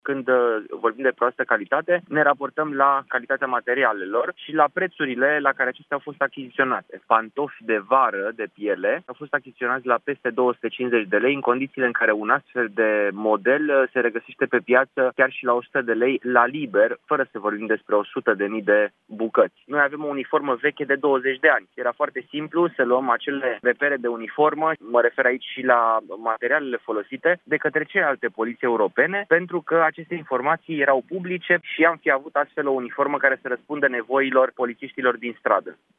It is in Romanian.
Când vorbim de proastă calitate, ne raportăm la calitatea materialelor și la prețurile la care acestea au fost achiziționate. Pantofi de vară de piele au fost achiziționați la peste 250 de lei, în condițiile în care un astfel de model se regăsește pe piață chiar și la 100 de lei la liber, fără să vorbim despre 100.000 de bucăți. Noi avem o uniformă veche de 20 de ani. Era foarte simplu să luăm acele repere de uniformă, mă refer aici și la materialele folosite, de către celelalte poliții europene, pentru că aceste informații erau publice și am fi avut astfel o uniformă care să răspundă nevoilor polițiștilor din stradă.